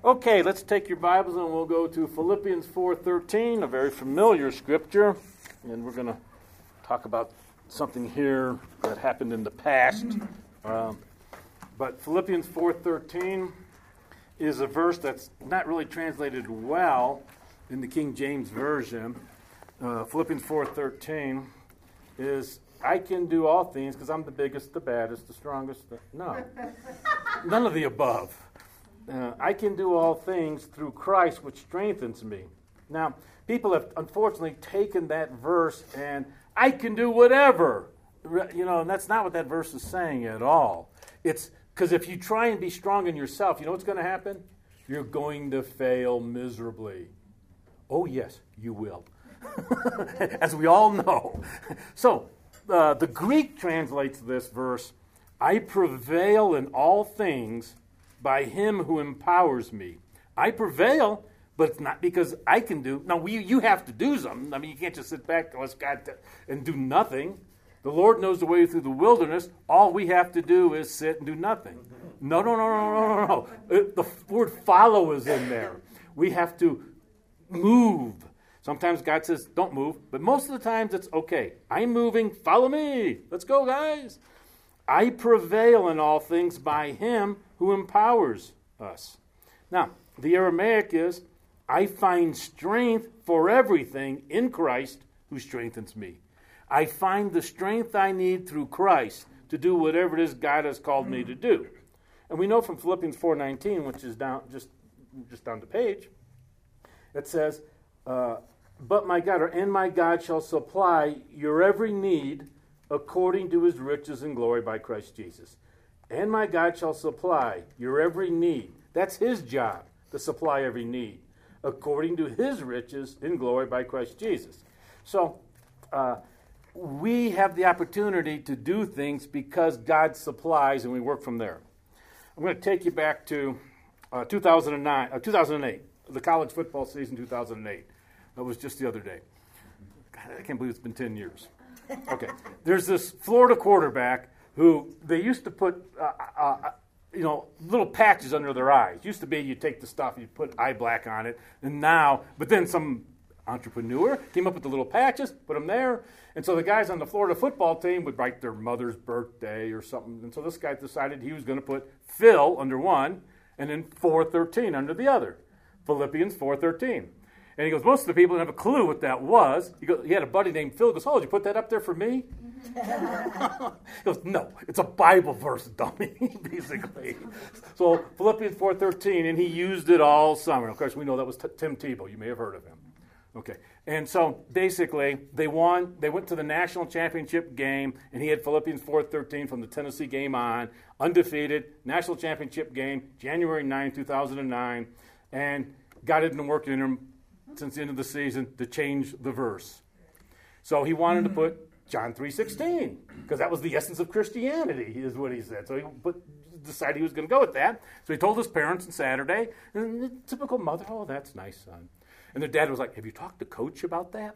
Okay, let's take your Bibles and we'll go to Philippians 4:13, a very familiar scripture. And we're going to talk about something here that happened in the past. But Philippians 4:13 is a verse that's not really translated well in the King James Version. Philippians 4:13 is, I can do all things because I'm the biggest, the baddest, the strongest. No, none of the above. I can do all things through Christ, which strengthens me. Now, people have unfortunately taken that verse and I can do whatever. And that's not what that verse is saying at all. It's because if you try and be strong in yourself, you know what's going to happen? You're going to fail miserably. Oh, yes, you will. As we all know. So, the Greek translates this verse, I prevail in all things by him who empowers me. I prevail, but it's not because I can do. Now, you have to do something. I mean, you can't just sit back and do nothing. The Lord knows the way through the wilderness. All we have to do is sit and do nothing. No. The word follow is in there. We have to move. Sometimes God says, don't move. But most of the times it's, okay, I'm moving, follow me. Let's go, guys. I prevail in all things by him who empowers us. Now, the Aramaic is, I find strength for everything in Christ who strengthens me. I find the strength I need through Christ to do whatever it is God has called me to do. And we know from Philippians 4:19, which is down just down the page, it says, but my God, and my God shall supply your every need according to his riches and glory by Christ Jesus. And my God shall supply your every need. That's his job, to supply every need, according to his riches in glory by Christ Jesus. So, we have the opportunity to do things because God supplies, and we work from there. I'm going to take you back to 2008, the college football season 2008. That was just the other day. God, I can't believe it's been 10 years. Okay, there's this Florida quarterback who they used to put, little patches under their eyes. Used to be you take the stuff, you put eye black on it, but then some entrepreneur came up with the little patches, put them there, and so the guys on the Florida football team would write their mother's birthday or something, and so this guy decided he was going to put Phil under one, and then 4:13 under the other, Philippians 4:13. And he goes, most of the people didn't have a clue what that was. He had a buddy named Phil. He goes, oh, did you put that up there for me? He goes, no, it's a Bible verse, dummy, basically. So Philippians 4:13, and he used it all summer. Of course, we know that was Tim Tebow. You may have heard of him. Okay, and so basically they won. They went to the national championship game, and he had Philippians 4:13 from the Tennessee game on, undefeated, national championship game, January 9, 2009, and God had been working in him since the end of the season to change the verse. So he wanted to put John 3:16, because that was the essence of Christianity, is what he said. So he decided he was going to go with that. So he told his parents on Saturday, and the typical mother, oh, that's nice, son. And their dad was like, have you talked to Coach about that?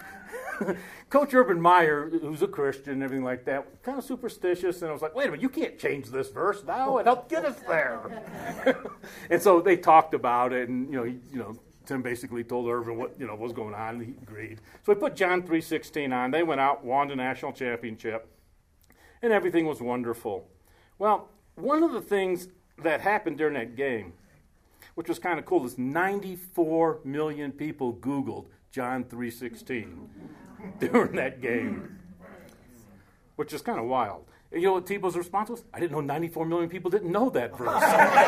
Coach Urban Meyer, who's a Christian and everything like that, kind of superstitious, and I was like, wait a minute, you can't change this verse now. It helped get us there. And so they talked about it, and Tim basically told Irvin what was going on, and he agreed. So he put John 3:16 on. They went out, won the national championship, and everything was wonderful. Well, one of the things that happened during that game, which was kind of cool, is 94 million people Googled John 3:16 during that game, which is kind of wild. And you know what Tebow's response was? I didn't know 94 million people didn't know that verse.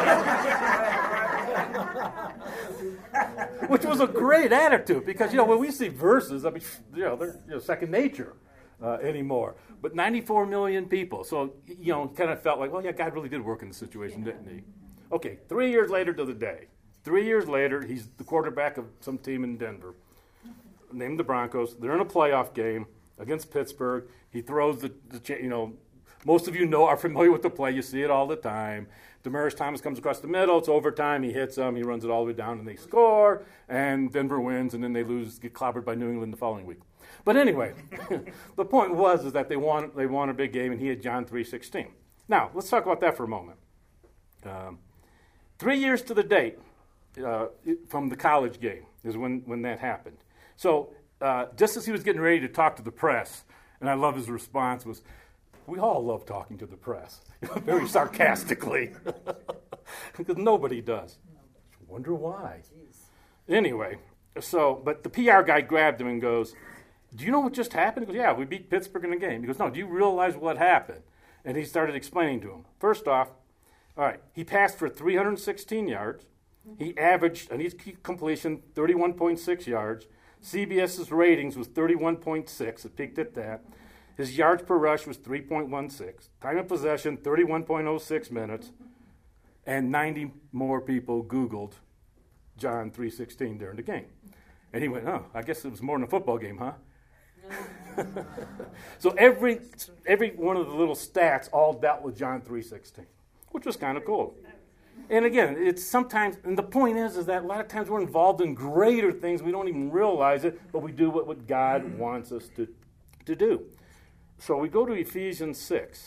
Which was a great attitude, because, when we see verses, I mean, they're second nature anymore. But 94 million people. So, kind of felt like, well, yeah, God really did work in the situation, didn't he? Okay, 3 years later to the day. 3 years later, he's the quarterback of some team in Denver, named the Broncos. They're in a playoff game against Pittsburgh. He throws most of you are familiar with the play. You see it all the time. Demaryius Thomas comes across the middle. It's overtime. He hits them. He runs it all the way down, and they score. And Denver wins, and then they lose, get clobbered by New England the following week. But anyway, the point is that they won a big game, and he had John 3:16. Now, let's talk about that for a moment. 3 years to the date, from the college game is when that happened. So just as he was getting ready to talk to the press, and I love his response was, we all love talking to the press, very sarcastically, because nobody does. Wonder why. Anyway, but the PR guy grabbed him and goes, do you know what just happened? He goes, yeah, we beat Pittsburgh in the game. He goes, no, do you realize what happened? And he started explaining to him. First off, all right, he passed for 316 yards. He averaged, on each completion, 31.6 yards. CBS's ratings was 31.6. It peaked at that. His yards per rush was 3.16. Time of possession, 31.06 minutes. And 90 more people Googled John 3:16 during the game. And he went, oh, I guess it was more than a football game, huh? So every one of the little stats all dealt with John 3:16, which was kind of cool. And again, it's sometimes, and the point is that a lot of times we're involved in greater things. We don't even realize it, but we do what God wants us to do. So we go to Ephesians 6.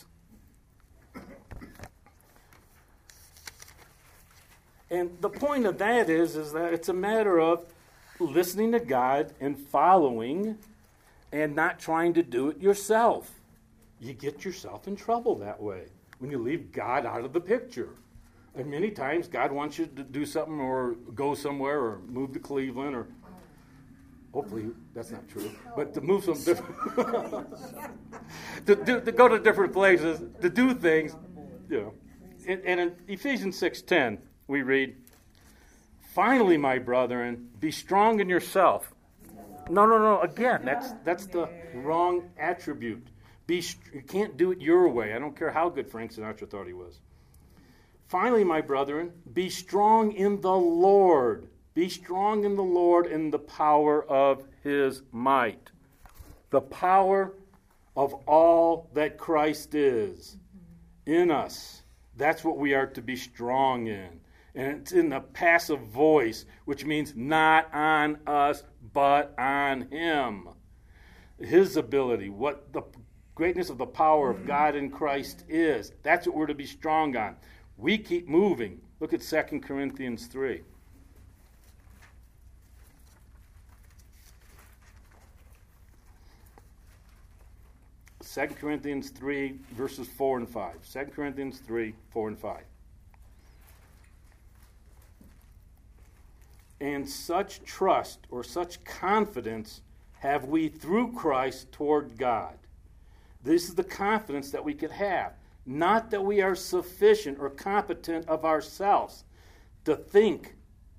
And the point of that is that it's a matter of listening to God and following and not trying to do it yourself. You get yourself in trouble that way when you leave God out of the picture. And many times God wants you to do something or go somewhere or move to Cleveland or hopefully that's not true, but to move some different to go to different places, to do things, you know. And in Ephesians 6:10 we read, finally, my brethren, be strong in yourself. No. Again, that's the wrong attribute. You can't do it your way. I don't care how good Frank Sinatra thought he was. Finally, my brethren, be strong in the Lord. Be strong in the Lord in the power of his might. The power of all that Christ is in us. That's what we are to be strong in. And it's in the passive voice, which means not on us, but on him. His ability, what the greatness of the power of God in Christ is. That's what we're to be strong on. We keep moving. Look at 2 Corinthians 3. Second Corinthians 3, verses 4 and 5. 2 Corinthians 3, 4 and 5. And such trust or such confidence have we through Christ toward God. This is the confidence that we could have. Not that we are sufficient or competent of ourselves to think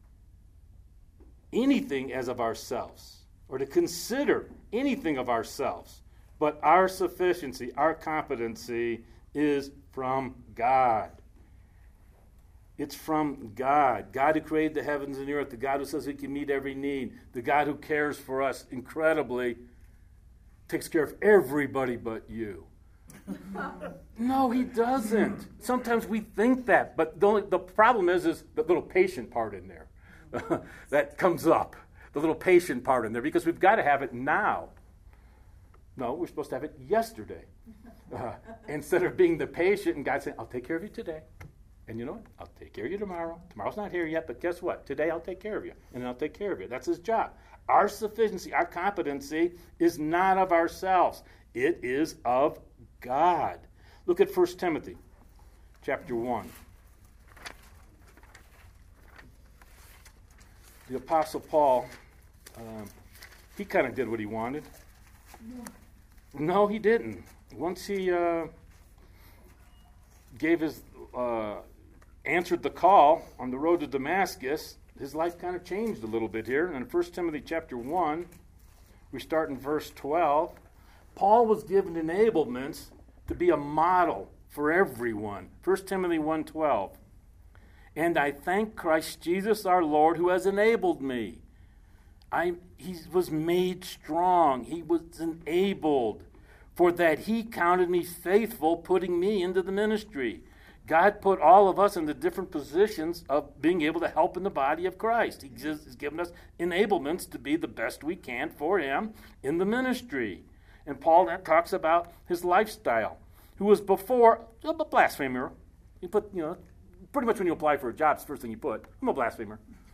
anything as of ourselves or to consider anything of ourselves, but our sufficiency, our competency is from God. It's from God. God who created the heavens and the earth, the God who says he can meet every need, the God who cares for us incredibly, takes care of everybody but you. No, he doesn't. Sometimes we think that, but the problem is the little patient part in there that comes up, the little patient part in there, because we've got to have it now. No, we're supposed to have it yesterday. Instead of being the patient and God saying, I'll take care of you today. And you know what? I'll take care of you tomorrow. Tomorrow's not here yet, but guess what? Today I'll take care of you, and I'll take care of you. That's his job. Our sufficiency, our competency is not of ourselves. It is of God. Look at 1 Timothy chapter 1. The Apostle Paul, he kind of did what he wanted. No, he didn't. Once he answered the call on the road to Damascus, his life kind of changed a little bit here. And in 1 Timothy chapter 1, we start in verse 12. Paul was given enablements to be a model for everyone. 1 Timothy 1:12. And I thank Christ Jesus our Lord who has enabled me. He was made strong. He was enabled. For that he counted me faithful, putting me into the ministry. God put all of us into different positions of being able to help in the body of Christ. He has given us enablements to be the best we can for him in the ministry. And Paul talks about his lifestyle, who was before a blasphemer. You put, pretty much when you apply for a job, it's the first thing you put. I'm a blasphemer.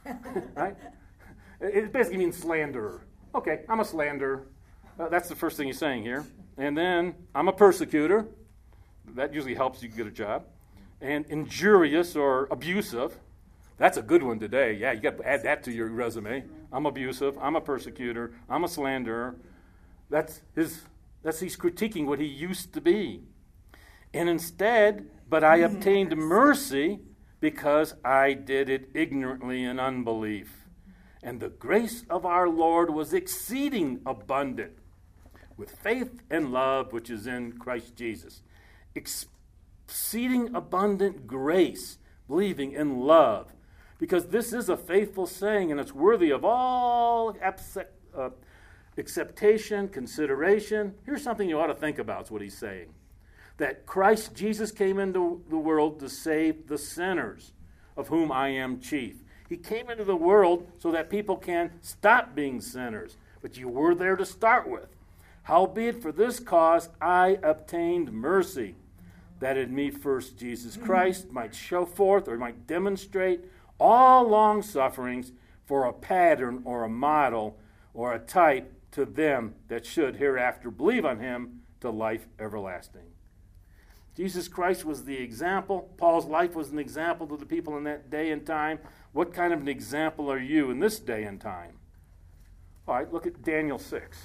Right? It basically means slanderer. Okay, I'm a slanderer. That's the first thing he's saying here. And then I'm a persecutor. That usually helps you get a job. And injurious or abusive. That's a good one today. Yeah, you got to add that to your resume. I'm abusive. I'm a persecutor. I'm a slanderer. He's critiquing what he used to be. And instead, but I obtained mercy because I did it ignorantly in unbelief. And the grace of our Lord was exceeding abundant with faith and love which is in Christ Jesus. Exceeding abundant grace, believing in love. Because this is a faithful saying, and it's worthy of all acceptation, consideration. Here's something you ought to think about, is what he's saying. That Christ Jesus came into the world to save the sinners, of whom I am chief. He came into the world so that people can stop being sinners. But you were there to start with. Howbeit for this cause I obtained mercy, that in me first Jesus Christ might show forth or might demonstrate all long sufferings for a pattern or a model or a type to them that should hereafter believe on him to life everlasting. Jesus Christ was the example. Paul's life was an example to the people in that day and time. What kind of an example are you in this day and time? All right, look at Daniel 6.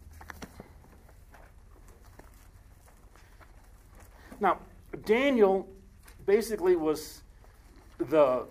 Now, Daniel basically was the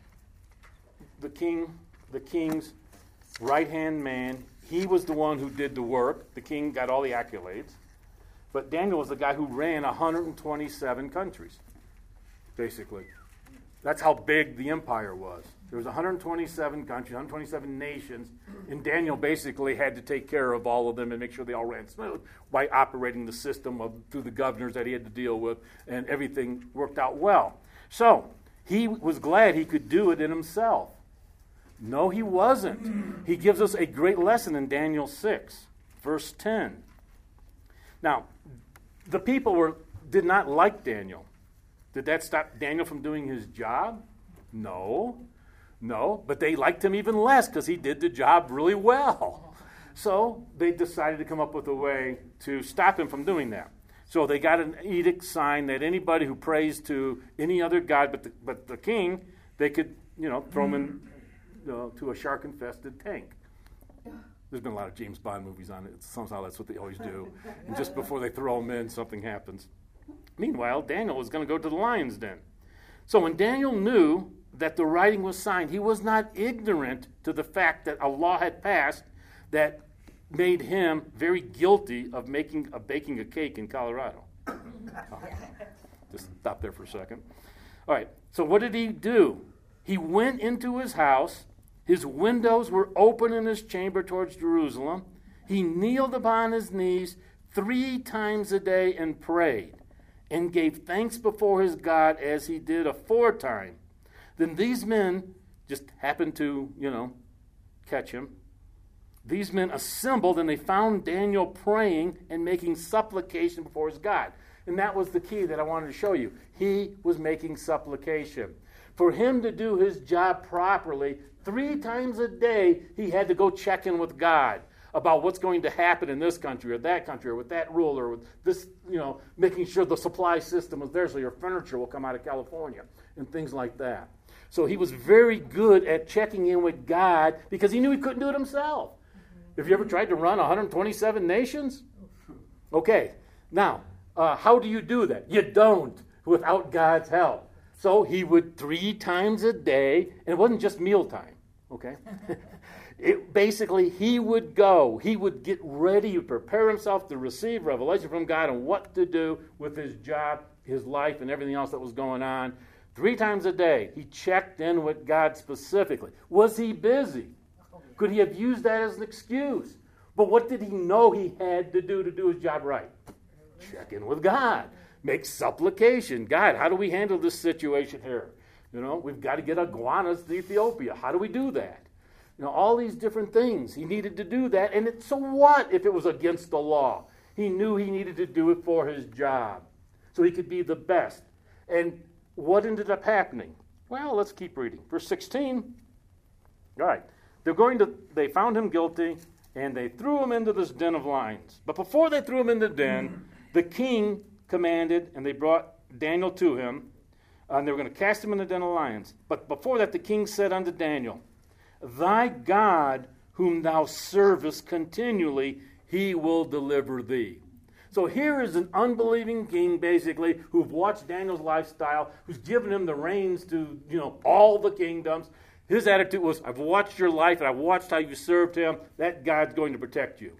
king's right-hand man. He was the one who did the work. The king got all the accolades. But Daniel was the guy who ran 127 countries, basically. That's how big the empire was. There was 127 countries, 127 nations, and Daniel basically had to take care of all of them and make sure they all ran smooth by operating the system through the governors that he had to deal with, and everything worked out well. So, he was glad he could do it in himself. No, he wasn't. He gives us a great lesson in Daniel 6, verse 10. Now, the people did not like Daniel. Did that stop Daniel from doing his job? No, but they liked him even less because he did the job really well. So they decided to come up with a way to stop him from doing that. So they got an edict signed that anybody who prays to any other god but the king, they could, throw him in to a shark-infested tank. There's been a lot of James Bond movies on it. Somehow that's what they always do. And just before they throw him in, something happens. Meanwhile, Daniel was going to go to the lion's den. So when Daniel knew that the writing was signed, he was not ignorant to the fact that a law had passed that made him very guilty of baking a cake in Colorado. Just stop there for a second. All right, so what did he do? He went into his house. His windows were open in his chamber towards Jerusalem. He kneeled upon his knees 3 times a day and prayed and gave thanks before his God as he did aforetime. Then these men just happened to, catch him. These men assembled and they found Daniel praying and making supplication before his God. And that was the key that I wanted to show you. He was making supplication. For him to do his job properly, 3 times a day, he had to go check in with God about what's going to happen in this country or that country or with that ruler or with this, making sure the supply system is there so your furniture will come out of California and things like that. So he was very good at checking in with God because he knew he couldn't do it himself. Have you ever tried to run 127 nations? Okay, now, how do you do that? You don't without God's help. So he would 3 times a day, and it wasn't just mealtime, okay? Basically, he would go. He would get ready. He would prepare himself to receive revelation from God on what to do with his job, his life, and everything else that was going on. 3 times a day, he checked in with God specifically. Was he busy? Could he have used that as an excuse? But what did he know he had to do his job right? Check in with God. Make supplication. God, how do we handle this situation here? We've got to get iguanas to Ethiopia. How do we do that? All these different things. He needed to do that. And so what if it was against the law? He knew he needed to do it for his job so he could be the best. And what ended up happening? Well, let's keep reading. Verse 16. All right. They found him guilty, and they threw him into this den of lions. But before they threw him in the den, the king commanded, and they brought Daniel to him, and they were going to cast him in the den of lions. But before that, the king said unto Daniel, Thy God, whom thou servest continually, he will deliver thee. So here is an unbelieving king, basically, who've watched Daniel's lifestyle, who's given him the reins to, all the kingdoms. His attitude was, I've watched your life, and I've watched how you served him. That God's going to protect you.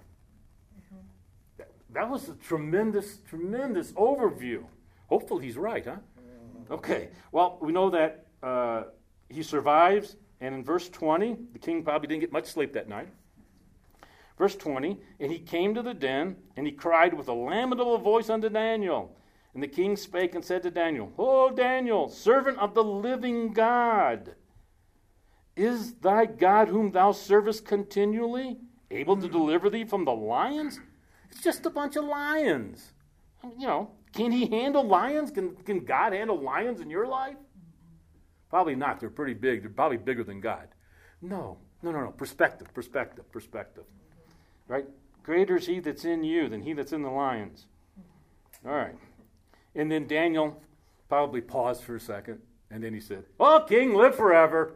That was a tremendous, tremendous overview. Hopefully he's right, huh? Okay. Well, we know that he survives, and in verse 20, the king probably didn't get much sleep that night. Verse 20, and he came to the den, and he cried with a lamentable voice unto Daniel. And the king spake and said to Daniel, O Daniel, servant of the living God, is thy God whom thou servest continually able to deliver thee from the lions? It's just a bunch of lions. Can he handle lions? Can God handle lions in your life? Probably not. They're pretty big. They're probably bigger than God. No. Perspective. Right? Greater is he that's in you than he that's in the lions. All right. And then Daniel probably paused for a second, and then he said, Oh, king, live forever.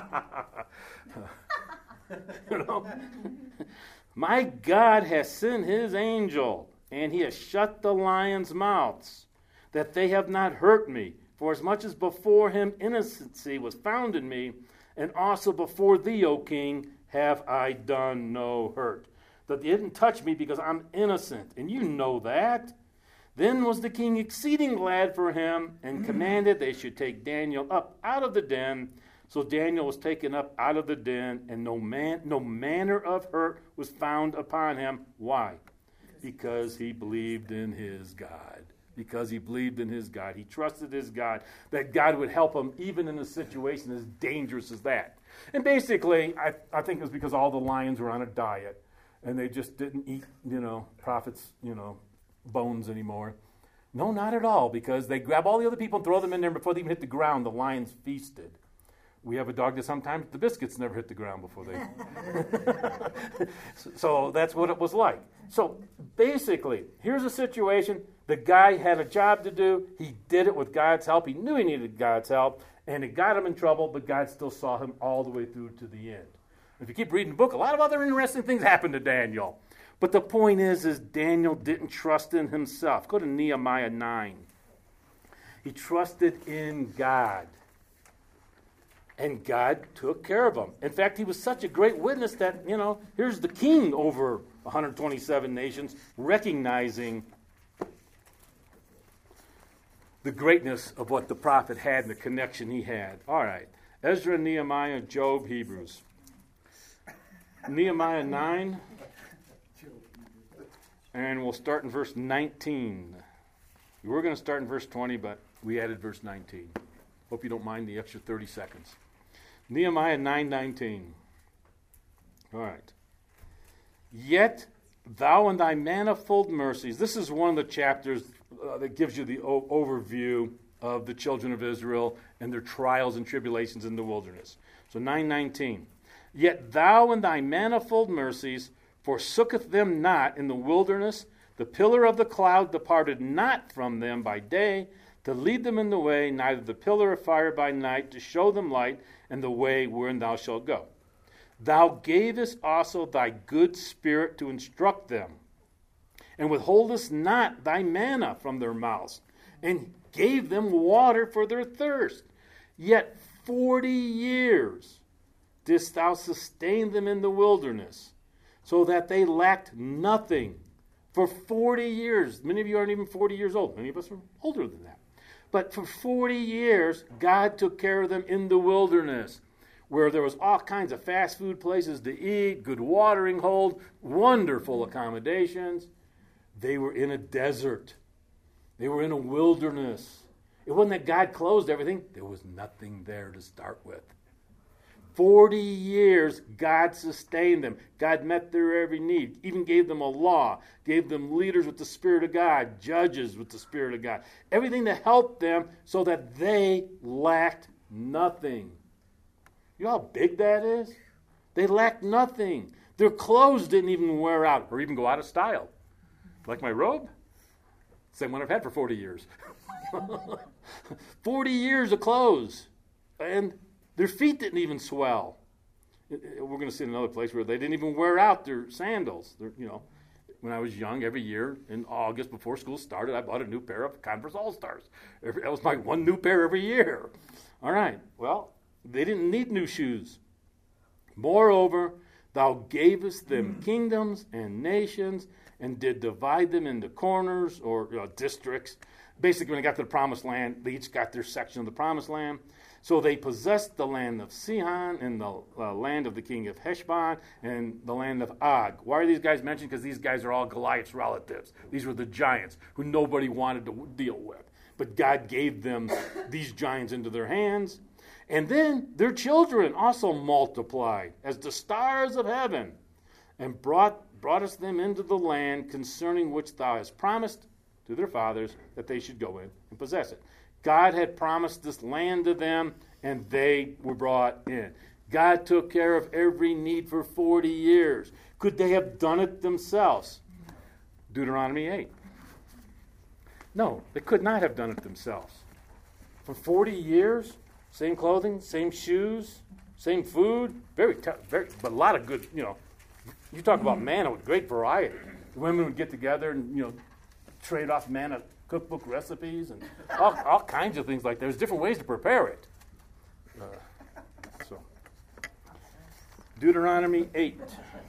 My God has sent his angel, and he has shut the lions' mouths, that they have not hurt me. For as much as before him innocency was found in me, and also before thee, O king, have I done no hurt. That they didn't touch me because I'm innocent, and you know that. Then was the king exceeding glad for him, and commanded they should take Daniel up out of the den. So Daniel was taken up out of the den, and no manner of hurt was found upon him. Why? Because he believed in his God. Because he believed in his God. He trusted his God, that God would help him even in a situation as dangerous as that. And basically, I think it was because all the lions were on a diet, and they just didn't eat, prophets, bones anymore. No, not at all, because they grab all the other people and throw them in there, and before they even hit the ground, the lions feasted. We have a dog that sometimes the biscuits never hit the ground before they... So that's what it was like. So basically, here's a situation. The guy had a job to do. He did it with God's help. He knew he needed God's help, and it got him in trouble, but God still saw him all the way through to the end. If you keep reading the book, a lot of other interesting things happened to Daniel. But the point is Daniel didn't trust in himself. Go to Nehemiah 9. He trusted in God. And God took care of him. In fact, he was such a great witness that, here's the king over 127 nations recognizing the greatness of what the prophet had and the connection he had. All right. Ezra, Nehemiah, Job, Hebrews. Nehemiah 9. And we'll start in verse 19. We were going to start in verse 20, but we added verse 19. Hope you don't mind the extra 30 seconds. Nehemiah 9:19. All right. Yet thou and thy manifold mercies. This is one of the chapters that gives you the overview of the children of Israel and their trials and tribulations in the wilderness. So 9:19. Yet thou and thy manifold mercies forsooketh them not in the wilderness. The pillar of the cloud departed not from them by day, to lead them in the way, neither the pillar of fire by night, to show them light, and the way wherein thou shalt go. Thou gavest also thy good spirit to instruct them, and withholdest not thy manna from their mouths, and gave them water for their thirst. Yet 40 years didst thou sustain them in the wilderness, so that they lacked nothing. For 40 years, many of you aren't even 40 years old. Many of us are older than that. But for 40 years, God took care of them in the wilderness, where there was all kinds of fast food places to eat, good watering holes, wonderful accommodations. They were in a desert. They were in a wilderness. It wasn't that God closed everything. There was nothing there to start with. 40 years, God sustained them. God met their every need, even gave them a law, gave them leaders with the Spirit of God, judges with the Spirit of God, everything to help them so that they lacked nothing. You know how big that is? They lacked nothing. Their clothes didn't even wear out or even go out of style. Like my robe? Same one I've had for 40 years. 40 years of clothes. And their feet didn't even swell. We're going to see another place where they didn't even wear out their sandals. When I was young, every year in August before school started, I bought a new pair of Converse All-Stars. That was my one new pair every year. All right, well, they didn't need new shoes. Moreover, thou gavest them kingdoms and nations and did divide them into corners or districts. Basically, when they got to the promised land, they each got their section of the promised land. So they possessed the land of Sihon and the land of the king of Heshbon and the land of Og. Why are these guys mentioned? Because these guys are all Goliath's relatives. These were the giants who nobody wanted to deal with. But God gave them these giants into their hands. And then their children also multiplied as the stars of heaven and brought us them into the land concerning which thou hast promised to their fathers that they should go in and possess it. God had promised this land to them, and they were brought in. God took care of every need for 40 years. Could they have done it themselves? Deuteronomy 8. No, they could not have done it themselves. For 40 years, same clothing, same shoes, same food, but a lot of good, you talk about manna with great variety. The women would get together and, trade off manna cookbook recipes and all kinds of things like that. There's different ways to prepare it. Deuteronomy 8.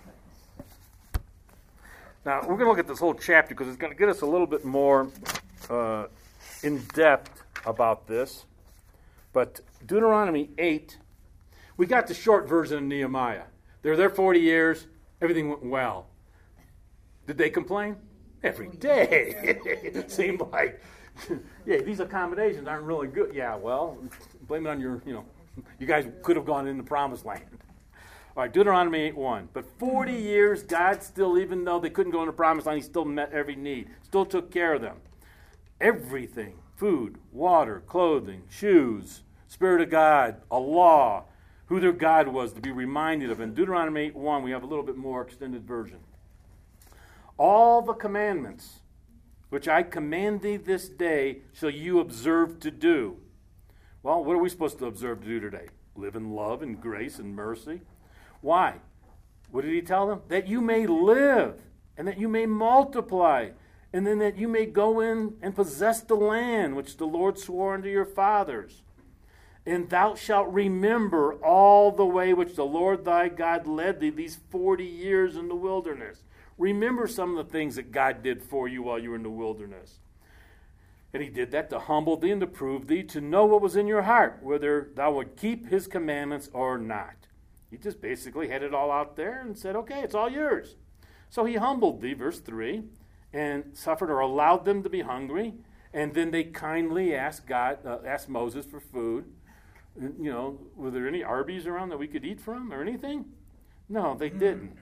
Now, we're going to look at this whole chapter because it's going to get us a little bit more in depth about this. But Deuteronomy 8, we got the short version of Nehemiah. They were there 40 years. Everything went well. Did they complain? Every day. It seemed like, these accommodations aren't really good. Yeah, well, blame it on you guys could have gone in the promised land. All right, Deuteronomy 8:1. But 40 years, God still, even though they couldn't go in the promised land, he still met every need, still took care of them. Everything, food, water, clothing, shoes, Spirit of God, a law, who their God was to be reminded of. In Deuteronomy 8:1, we have a little bit more extended version. All the commandments which I command thee this day shall you observe to do. Well, what are we supposed to observe to do today? Live in love and grace and mercy. Why? What did he tell them? That you may live and that you may multiply and then that you may go in and possess the land which the Lord swore unto your fathers. And thou shalt remember all the way which the Lord thy God led thee these 40 years in the wilderness. Remember some of the things that God did for you while you were in the wilderness. And he did that to humble thee and to prove thee, to know what was in your heart, whether thou would keep his commandments or not. He just basically had it all out there and said, okay, it's all yours. So he humbled thee, verse 3, and suffered or allowed them to be hungry. And then they kindly asked Moses for food. Were there any Arby's around that we could eat from or anything? No, they didn't.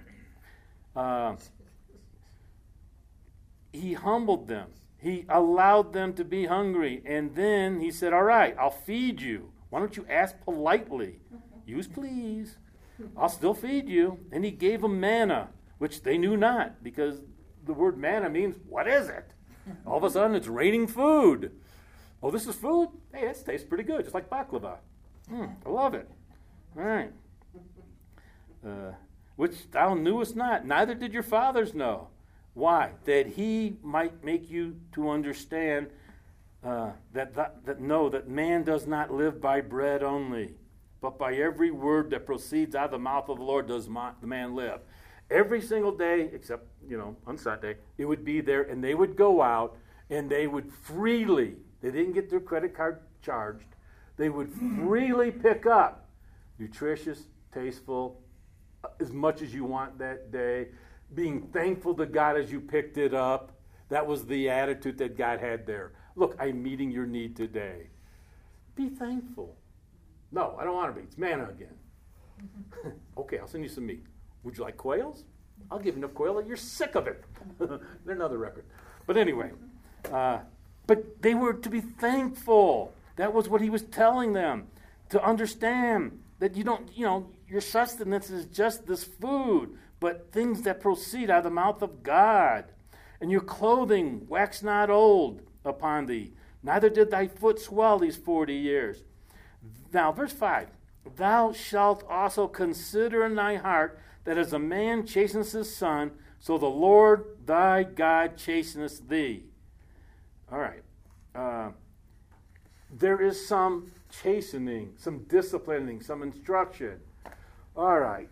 He humbled them. He allowed them to be hungry. And then he said, all right, I'll feed you. Why don't you ask politely? Use please. I'll still feed you. And he gave them manna, which they knew not, because the word manna means, what is it? All of a sudden, it's raining food. Oh, this is food? Hey, that tastes pretty good, just like baklava. I love it. All right. Which thou knewest not, neither did your fathers know. Why? That he might make you to understand that man does not live by bread only, but by every word that proceeds out of the mouth of the Lord does the man live. Every single day, except, on Sunday, it would be there, and they would go out, and they would freely, they didn't get their credit card charged, they would freely pick up nutritious, tasteful, as much as you want that day, being thankful to God as you picked it up. That was the attitude that God had there. Look, I'm meeting your need today. Be thankful. No, I don't want to be. It's manna again. Okay, I'll send you some meat. Would you like quails? I'll give you enough quail that you're sick of it. They're another record. But anyway, but they were to be thankful. That was what he was telling them. To understand that you don't, your sustenance is just this food, but things that proceed out of the mouth of God. And your clothing wax not old upon thee, neither did thy foot swell these 40 years. Now, verse 5, thou shalt also consider in thy heart that as a man chasteneth his son, so the Lord thy God chasteneth thee. All right. There is some chastening, some disciplining, some instruction. All right.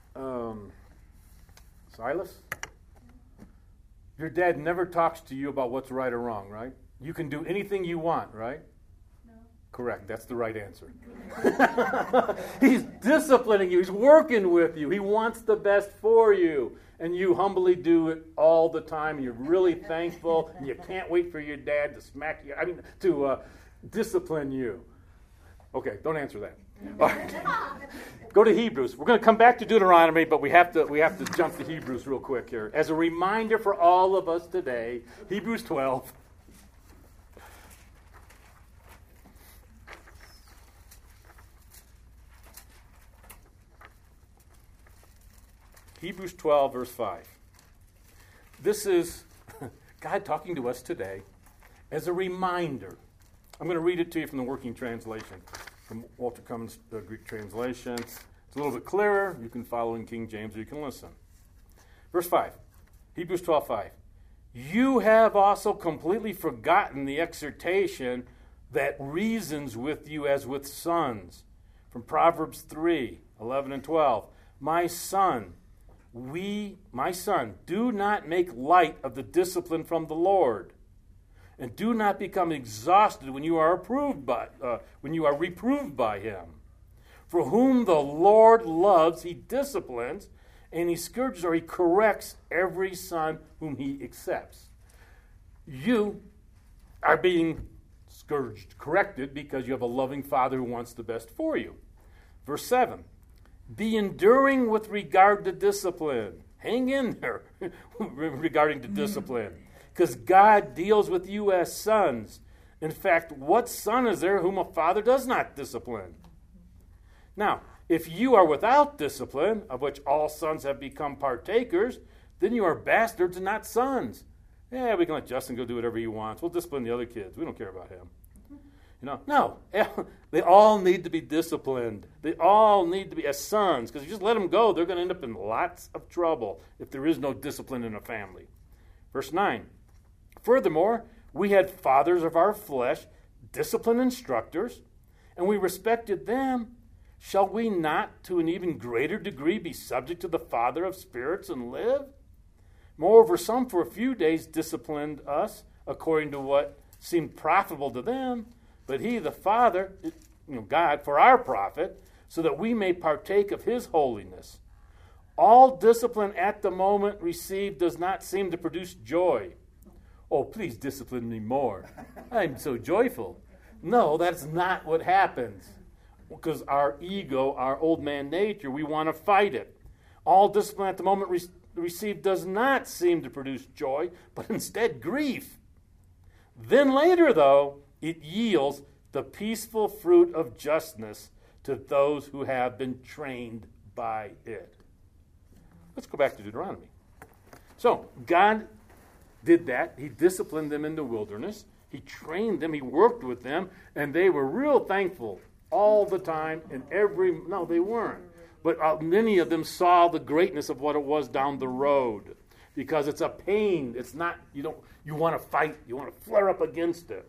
Silas? Your dad never talks to you about what's right or wrong, right? You can do anything you want, right? No. Correct. That's the right answer. He's disciplining you. He's working with you. He wants the best for you. And you humbly do it all the time. And you're really thankful. And you can't wait for your dad to smack you. To discipline you. Okay, don't answer that. All right. Go to Hebrews. We're going to come back to Deuteronomy, but we have to jump to Hebrews real quick here. As a reminder for all of us today, Hebrews 12. Hebrews 12, verse 5. This is God talking to us today as a reminder. I'm going to read it to you from the Working Translation, from Walter Cummins' Greek translation. It's a little bit clearer. You can follow in King James or you can listen. Verse 5, Hebrews 12:5. You have also completely forgotten the exhortation that reasons with you as with sons. From Proverbs 3:11 and 12. My son, do not make light of the discipline from the Lord. And do not become exhausted when you are reproved by him. For whom the Lord loves, he disciplines, and he scourges or he corrects every son whom he accepts. You are being scourged, corrected, because you have a loving Father who wants the best for you. Verse 7, be enduring with regard to discipline. Hang in there regarding to discipline. Because God deals with you as sons. In fact, what son is there whom a father does not discipline? Now, if you are without discipline, of which all sons have become partakers, then you are bastards and not sons. Yeah, we can let Justin go do whatever he wants. We'll discipline the other kids. We don't care about him. No. They all need to be disciplined. They all need to be as sons. Because if you just let them go, they're going to end up in lots of trouble if there is no discipline in a family. Verse 9. Furthermore, we had fathers of our flesh, disciplined instructors, and we respected them. Shall we not, to an even greater degree, be subject to the Father of spirits and live? Moreover, some for a few days disciplined us according to what seemed profitable to them, but he, the Father, God, for our profit, so that we may partake of his holiness. All discipline at the moment received does not seem to produce joy. Oh, please discipline me more. I'm so joyful. No, that's not what happens. Because our ego, our old man nature, we want to fight it. All discipline at the moment received does not seem to produce joy, but instead grief. Then later, though, it yields the peaceful fruit of justness to those who have been trained by it. Let's go back to Deuteronomy. So, God did that. He disciplined them in the wilderness. He trained them. He worked with them. And they were real thankful all the time. No, they weren't. But many of them saw the greatness of what it was down the road. Because it's a pain. It's not, you want to fight. You want to flare up against it.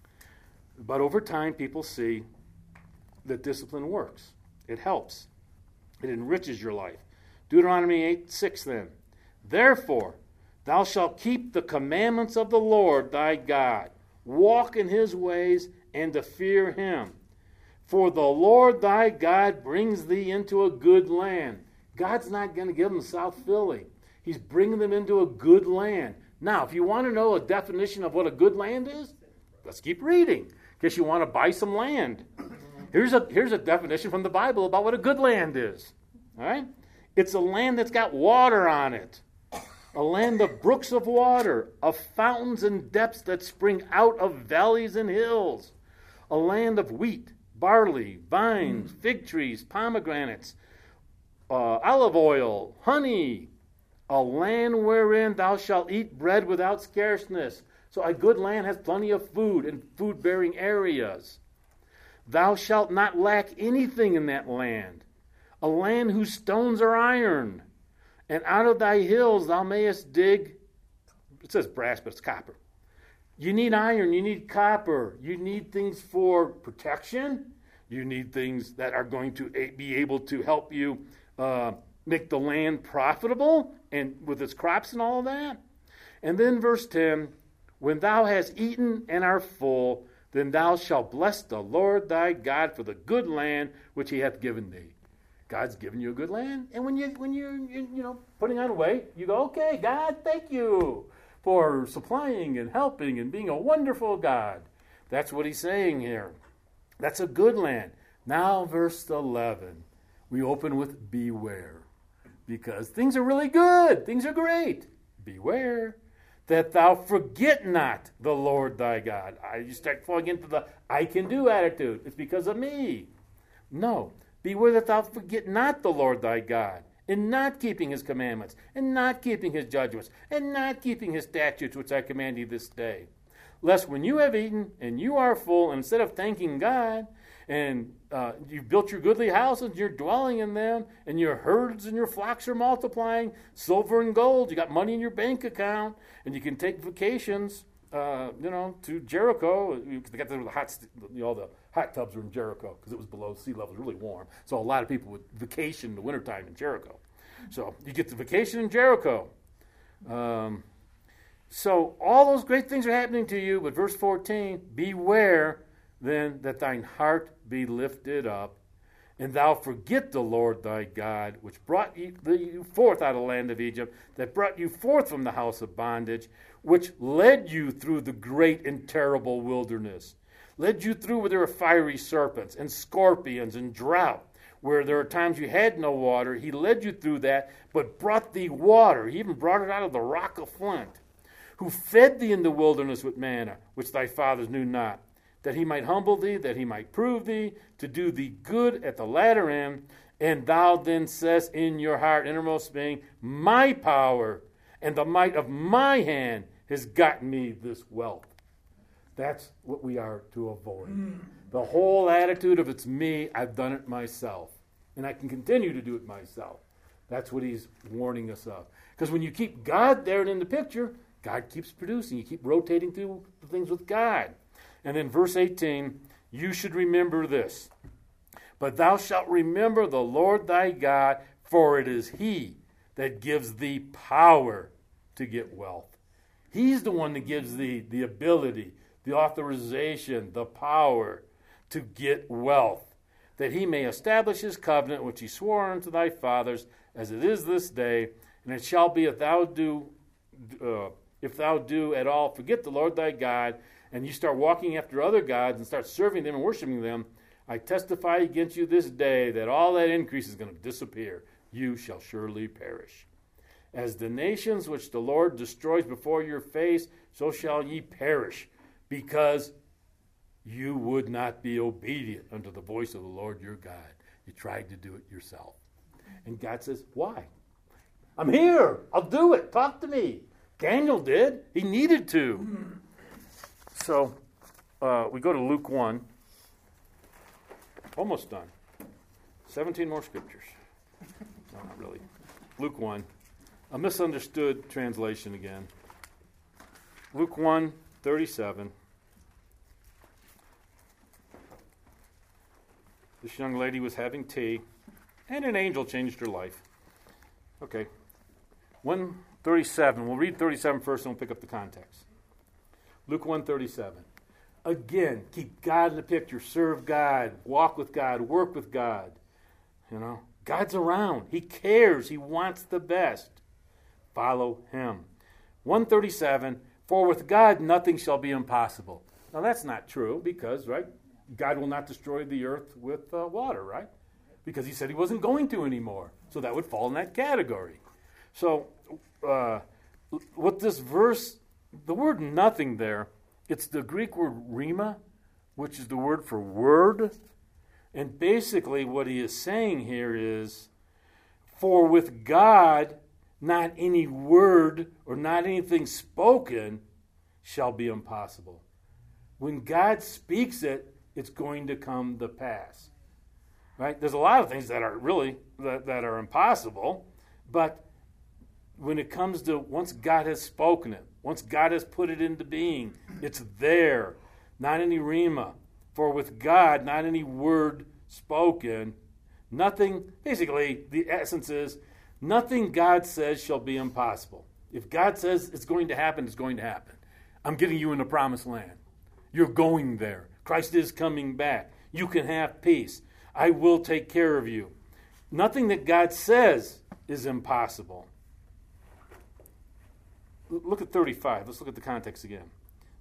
But over time, people see that discipline works. It helps. It enriches your life. Deuteronomy 8:6 then. Therefore, thou shalt keep the commandments of the Lord thy God, walk in his ways, and to fear him. For the Lord thy God brings thee into a good land. God's not going to give them South Philly. He's bringing them into a good land. Now, if you want to know a definition of what a good land is, let's keep reading. In case you want to buy some land. Here's a definition from the Bible about what a good land is. All right? It's a land that's got water on it. A land of brooks of water, of fountains and depths that spring out of valleys and hills. A land of wheat, barley, vines, fig trees, pomegranates, olive oil, honey, a land wherein thou shalt eat bread without scarceness. So a good land has plenty of food and food-bearing areas. Thou shalt not lack anything in that land. A land whose stones are iron. And out of thy hills thou mayest dig, it says brass, but it's copper. You need iron, you need copper, you need things for protection. You need things that are going to be able to help you make the land profitable and with its crops and all of that. And then verse 10, when thou hast eaten and art full, then thou shalt bless the Lord thy God for the good land which he hath given thee. God's given you a good land, and when you're putting on weight, you go, okay, God, thank you for supplying and helping and being a wonderful God. That's what he's saying here. That's a good land. Now, verse 11, we open with beware, because things are really good. Things are great. Beware that thou forget not the Lord thy God. You start falling into the I can do attitude. It's because of me. No. Beware that thou forget not the Lord thy God, in not keeping his commandments, and not keeping his judgments, and not keeping his statutes which I command thee this day. Lest when you have eaten, and you are full, instead of thanking God, and you've built your goodly houses, and you're dwelling in them, and your herds and your flocks are multiplying, silver and gold, you got money in your bank account, and you can take vacations, to Jericho. They got the hot tubs were in Jericho because it was below sea level, really warm. So a lot of people would vacation in the wintertime in Jericho. So you get the vacation in Jericho. So all those great things are happening to you, but verse 14, beware then that thine heart be lifted up, and thou forget the Lord thy God, which brought you forth out of the land of Egypt, that brought you forth from the house of bondage, which led you through the great and terrible wilderness, led you through where there were fiery serpents and scorpions and drought, where there are times you had no water. He led you through that, but brought thee water. He even brought it out of the rock of flint, who fed thee in the wilderness with manna, which thy fathers knew not, that he might humble thee, that he might prove thee, to do thee good at the latter end. And thou then says in your heart, innermost being, my power and the might of my hand has gotten me this wealth. That's what we are to avoid. The whole attitude of it's me, I've done it myself. And I can continue to do it myself. That's what he's warning us of. Because when you keep God there and in the picture, God keeps producing. You keep rotating through the things with God. And then verse 18, you should remember this. But thou shalt remember the Lord thy God, for it is he that gives thee power to get wealth. He's the one that gives thee the ability, the authorization, the power to get wealth, that he may establish his covenant which he swore unto thy fathers, as it is this day. And it shall be if thou do at all forget the Lord thy God, and you start walking after other gods and start serving them and worshiping them, I testify against you this day that all that increase is going to disappear. You shall surely perish. As the nations which the Lord destroys before your face, so shall ye perish, because you would not be obedient unto the voice of the Lord your God. You tried to do it yourself. And God says, why? I'm here. I'll do it. Talk to me. Daniel did. He needed to. So we go to Luke 1. Almost done. 17 more scriptures. No, not really. Luke 1. A misunderstood translation again. Luke 1:37. This young lady was having tea, and an angel changed her life. Okay. 1:37. We'll read 37 first, and we'll pick up the context. Luke 1:37. Again, keep God in the picture. Serve God. Walk with God. Work with God. God's around. He cares. He wants the best. Follow him. 1:37. For with God nothing shall be impossible. Now that's not true because, right, God will not destroy the earth with water, right? Because he said he wasn't going to anymore. So that would fall in that category. So what this verse, the word nothing there, it's the Greek word rhema, which is the word for word. And basically what he is saying here is, for with God, not any word or not anything spoken shall be impossible. When God speaks it, it's going to come to pass. Right? There's a lot of things that are really that are impossible, but when it comes to once God has spoken it, once God has put it into being, it's there. Not any rhema. For with God, not any word spoken, nothing, basically the essence is, nothing God says shall be impossible. If God says it's going to happen, it's going to happen. I'm getting you in the promised land. You're going there. Christ is coming back. You can have peace. I will take care of you. Nothing that God says is impossible. Look at 35. Let's look at the context again.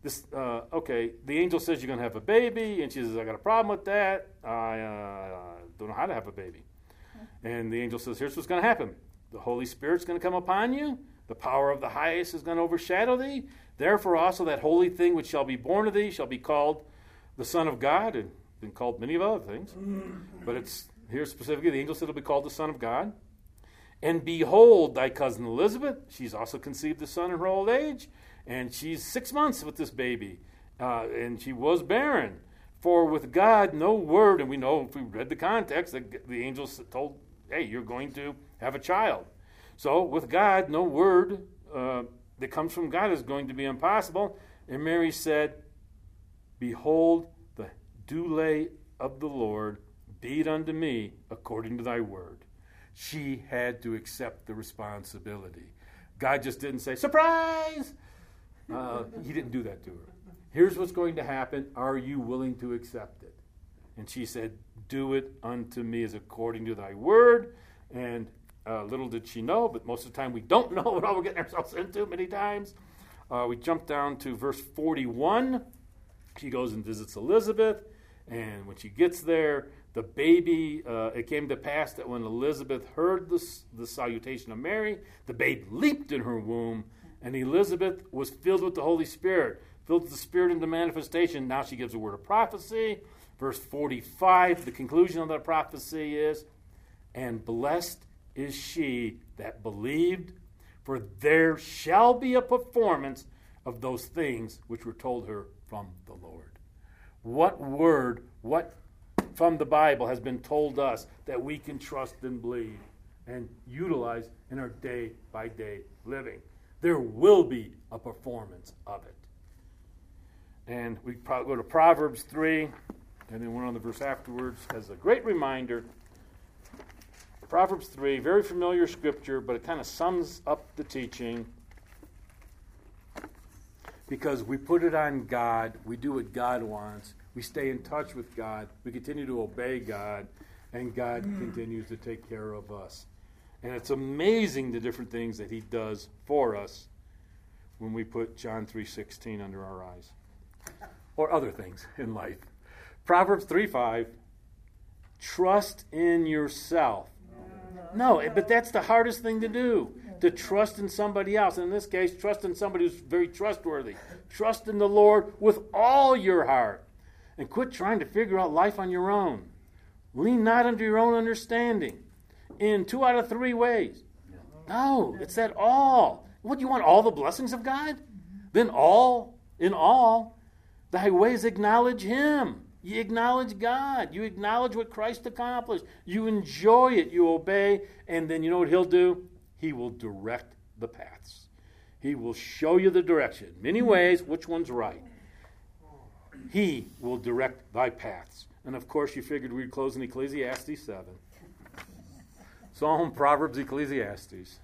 The angel says you're going to have a baby, and she says, I got a problem with that. I don't know how to have a baby. And the angel says, here's what's going to happen. The Holy Spirit's going to come upon you. The power of the highest is going to overshadow thee. Therefore also that holy thing which shall be born of thee shall be called the Son of God, and been called many of other things. But it's here specifically, the angel said it'll be called the Son of God. And behold, thy cousin Elizabeth, she's also conceived a son in her old age, and she's 6 months with this baby, and she was barren. For with God no word, and we know if we read the context, that the angel told, hey, you're going to have a child. So with God, no word that comes from God is going to be impossible. And Mary said, behold, the doule of the Lord, be it unto me according to thy word. She had to accept the responsibility. God just didn't say, surprise! He didn't do that to her. Here's what's going to happen. Are you willing to accept it? And she said, do it unto me as according to thy word. And little did she know, but most of the time we don't know what all we're getting ourselves into many times. We jump down to verse 41. She goes and visits Elizabeth. And when she gets there, the baby, it came to pass that when Elizabeth heard the salutation of Mary, the babe leaped in her womb, and Elizabeth was filled with the Holy Spirit, filled with the Spirit into manifestation. Now she gives a word of prophecy. Verse 45, the conclusion of that prophecy is, and blessed is she that believed, for there shall be a performance of those things which were told her from the Lord. What word, what from the Bible has been told us that we can trust and believe and utilize in our day-by-day living? There will be a performance of it. And we go to Proverbs 3, and then one on the verse afterwards as a great reminder. Proverbs 3, very familiar scripture, but it kind of sums up the teaching. Because we put it on God, we do what God wants, we stay in touch with God, we continue to obey God, and God continues to take care of us. And it's amazing the different things that he does for us when we put John 3:16 under our eyes. Or other things in life. Proverbs 3:5, trust in yourself. No, but that's the hardest thing to do, to trust in somebody else. And in this case, trust in somebody who's very trustworthy. Trust in the Lord with all your heart. And quit trying to figure out life on your own. Lean not unto your own understanding in 2 out of 3 ways. No, it's that all. What, do you want all the blessings of God? Then in all, thy ways acknowledge him. You acknowledge God. You acknowledge what Christ accomplished. You enjoy it. You obey. And then you know what he'll do? He will direct the paths. He will show you the direction. Many ways, which one's right. He will direct thy paths. And of course, you figured we'd close in Ecclesiastes 7. Psalm, Proverbs, Ecclesiastes.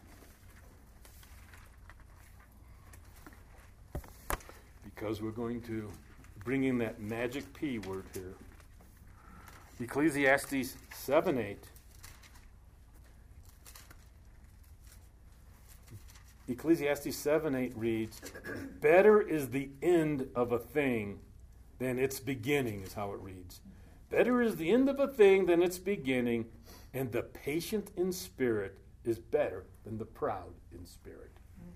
Because we're going to bring in that magic P word here. Ecclesiastes 7:8. Ecclesiastes 7:8 reads, better is the end of a thing than its beginning, is how it reads. Better is the end of a thing than its beginning, and the patient in spirit is better than the proud in spirit.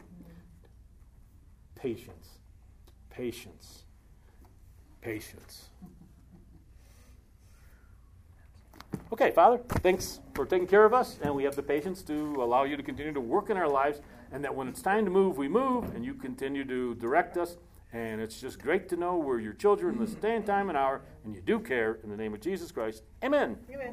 Patience. Patience. Patience. Okay, Father, thanks for taking care of us, and we have the patience to allow you to continue to work in our lives, and that when it's time to move, we move, and you continue to direct us. And it's just great to know we're your children this day and time and hour, and you do care. In the name of Jesus Christ, amen. Amen.